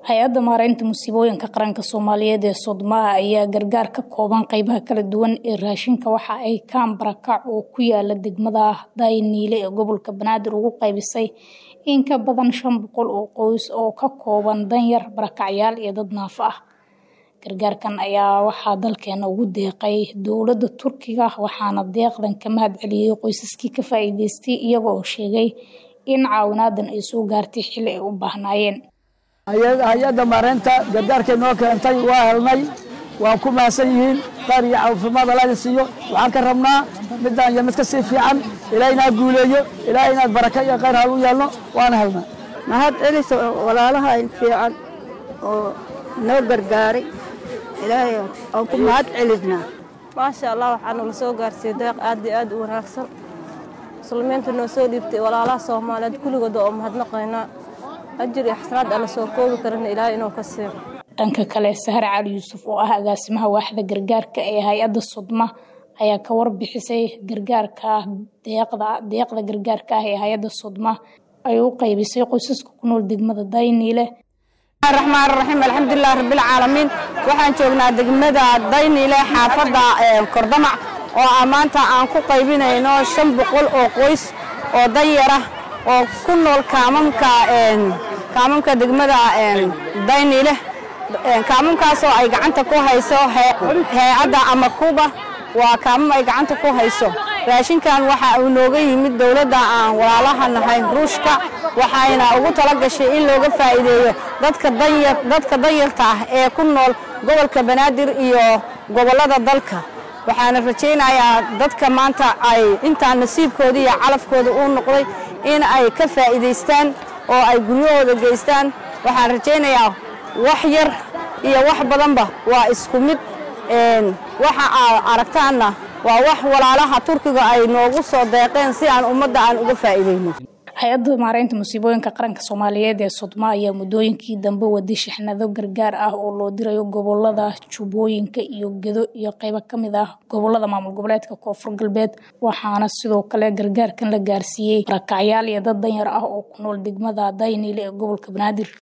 Hay'adda Maareynta Musiibooyinka Qaranka Soomaaliyeed ee Sodma ayaa gargaar ka kooban qaybaha kala duwan ee raashinka waxa ay Kaambarakac oo ku yaala degmada Daynile ee gobolka Banaadir ugu qaybisay in ka badan 500 oo qoys oo ka kooban danyar, barakacyaal iyo dad naafo ah. Gargaarkan ayaa waxaa dalkeena ugu deeqay dowladda Turkiga waxaana deeqdan ka mahadceliyay qoysaskii ka faa'iideystay iyaga oo sheegay in caawinaadan ay soo gaartay xilli ay u baahnaayeen. hay'adda maareynta gargaarka noo keentay waa helnay waan ku maasan yihiin qaar iyo caafimaad la siiyo waxaan ka rabnaa midaan iyo mid ka sii fiican ilaahayna guuleeyo ilaahayna baraka iyo khayr ha u yeelno waan helnaa mahad celiso walaalaha in fiican oo noo gargaaray ilaahay oo ku mahad celisna ma sha Allah waxaan la soo gaarsiiyay deeq aad iyo aad u wanaagsan muslimiinta noo soo dhiibtay walaalaha Soomaaliyeed kulligood oo mahadnaqayna أجر إحسانات على سوكوب كرنا إلى إنه كسر. dhanka kale Sahar Cali Yuusuf oo ah agaasimaha waaxda gargaarka ee hay'adda Sodma ayaa ka warbixisay gargaarka deeqda gargaarka ee hay'adda Sodma ay u qaybisay qoysaska ku nool degmada Daynile. الرحمن الرحيم الحمد لله رب العالمين waxaan joognaa degmada Daynile xaafadda Kordamac oo maanta aan ku qaybinayno 500 oo qoys oo danyar ah oo ku nool kaamamka degmada Daynile kaamamkaas oo ay gacanta ku hayso hay'adda ama Kuba waa kaamam ay gacanta ku hayso raashinkan waxa uu nooga yimid dawladda aan walaalaha nahay Ruushka waxayna ugu talagashay in looga faa'iideeyo dadka danyarta ah ee ku nool gobolka Banaadir iyo gobolada dalka waxaana rajaynayaa dadka maanta ay inta nasiibkooda iyo calafkooda uu noqday in ay ka faa'iideystaan oo ay guryahooda geystaan waxaan rajaynayaa wax yar iyo wax badanba waa isku mid waxa aragtaana waa wax walaalaha Turkiga ay noogu soo deeqeen si aan ummadda aan uga faa'iideyno. Hay'adda Maareynta Musiibooyinka Qaranka Soomaaliyeed ee Sodma ayaa muddooyinkii dambe waday shixnado gargaar ah oo loo dirayo gobolada Jubbooyinka iyo Gedo iyo qaybo ka mid ah gobolada maamul goboleedka Koonfur Galbeed waxaana sidoo kale gargaarkan la gaarsiiyay barakacyaal iyo dad danyar ah oo ku nool degmada Daynile ee gobolka Banaadir.